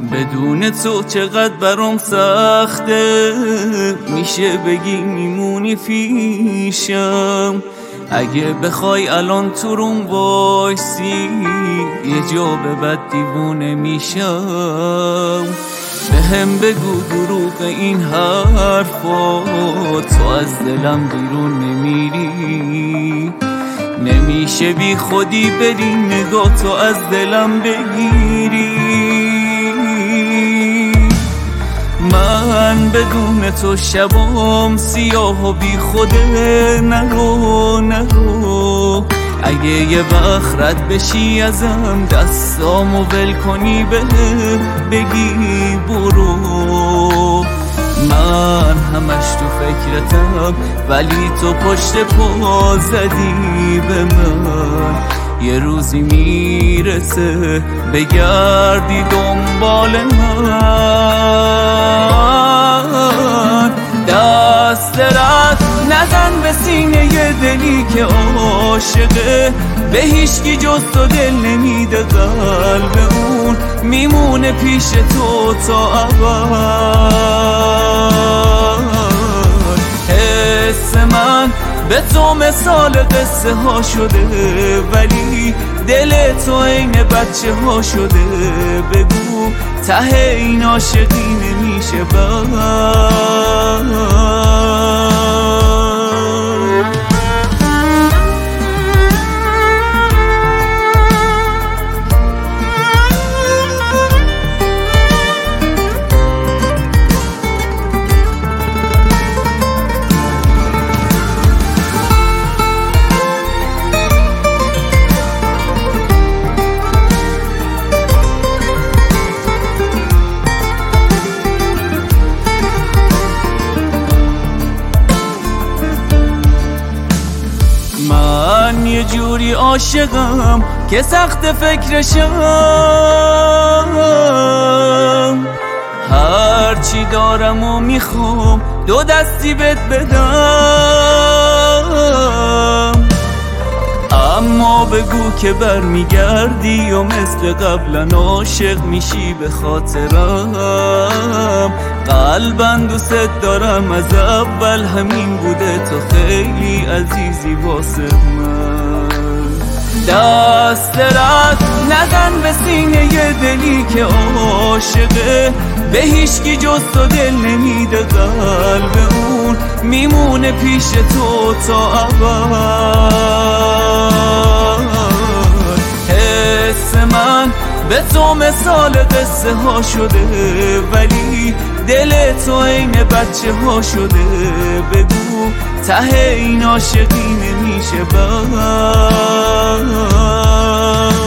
بدون تو چقدر برام سخته، میشه بگی میمونی پیشم. اگه بخوای الان تو روم وایسی، یه جا به بعد دیوونه میشم. بهم بگو دروغ این حرفا، تو از دلم بیرون نمیری. نمیشه بی خودی بری نگاه تو از دلم بگیری. من بدون تو شبام سیاه و بی خوده. نرو اگه یه وقت رد بشی ازم، دستامو ول کنی بگی برو. من همش تو فکرتم، ولی تو پشت پا زدی به من. یه روزی میرسه بگردی دنبال من. دست رد نزن به سینه یه دلی که عاشقه، به هیچکی جز تو دل نمیده. قلب اون میمونه پیش تو تا ابد. حس من به تو مثال قصه ها شده، ولی دل تو عین بچه ها شده. بگو ته این عاشقی نمیشه من یه جوری عاشقم که سخت فکرشم. هرچی دارم و میخوام دو دستی بهت بدم. اما بگو که برمیگردی و مثل قبلا عاشق میشی به خاطرم. قلبم دوست دارم از اول همین بوده، تو خیلی عزیزی واسه من. دست رد نزن به سینه یه دلی که عاشقه، به هیچکی جز تو دل نمیده. قلب اون میمونه پیش تو تا ابد. حس من به تو مثال قصه ها شده، ولی دل تو عین بچه ها شده. بگو ته این عاشقی نمیشه بس.